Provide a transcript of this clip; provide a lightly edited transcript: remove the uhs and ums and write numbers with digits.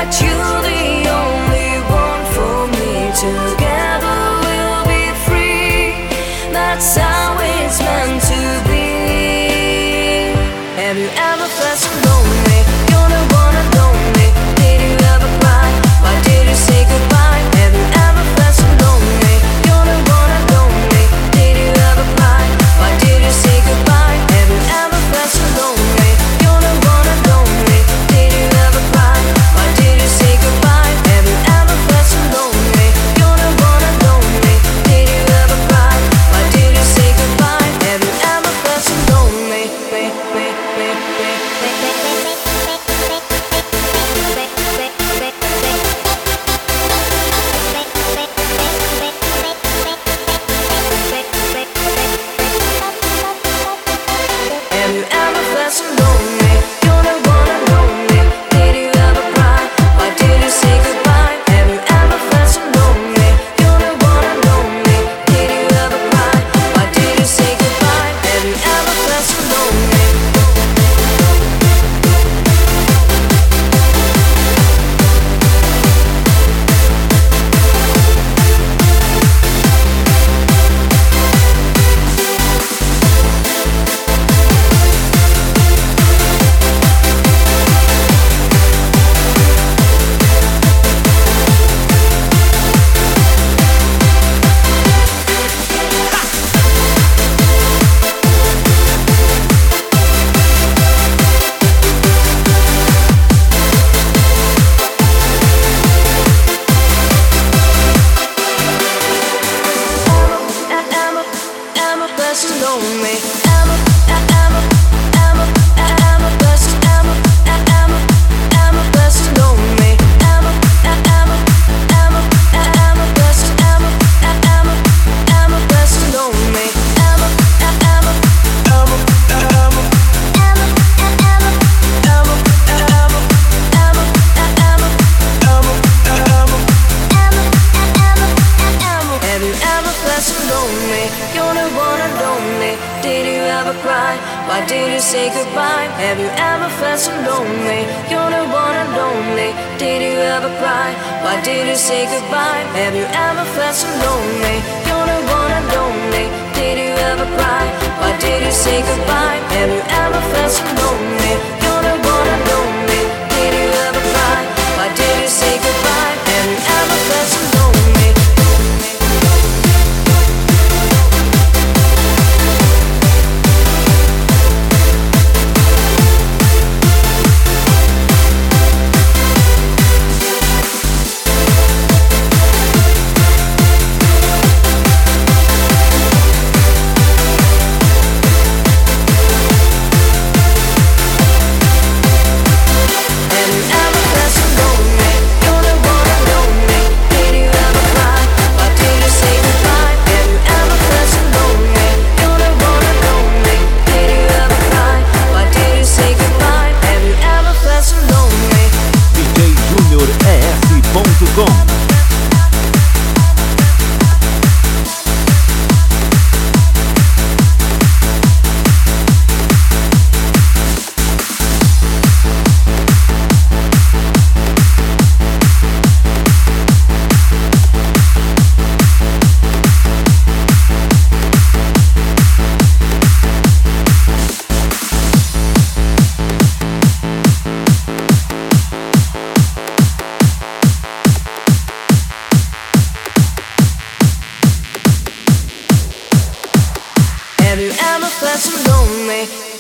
that you're the only one for me. Together we'll be free. That's how it's meant to be. Have you ever felt so lonely? You're the one and only. Did you ever cry? Why did you say goodbye? Have you ever felt so lonely? You're the one and only. Did you ever cry? Why did you say goodbye? Have you ever felt so lonely? You're the one and only. Did you ever cry? Why did you say goodbye? Have you ever felt so lonely? You're the one and only. Did you ever cry? Why did you say goodbye? Have you ever felt so lonely? Have you ever felt so lonely? You're the one and only. Did you ever cry? Why did you say goodbye? Have you ever felt so lonely? You're the one and only. Did you ever cry? Why did you say goodbye? Have you ever felt so lonely? Why did you say goodbye? Have you ever felt so lonely? You're the one and only. Did you ever cry? Why did you say goodbye? Have you ever felt so lonely? You're the one and only. Did you ever cry? Why did you say goodbye? Have you ever felt so lonely? You're the one and only. Did you ever cry? Why did you say goodbye? Have you ever felt so lonely? Have you ever felt so lonely?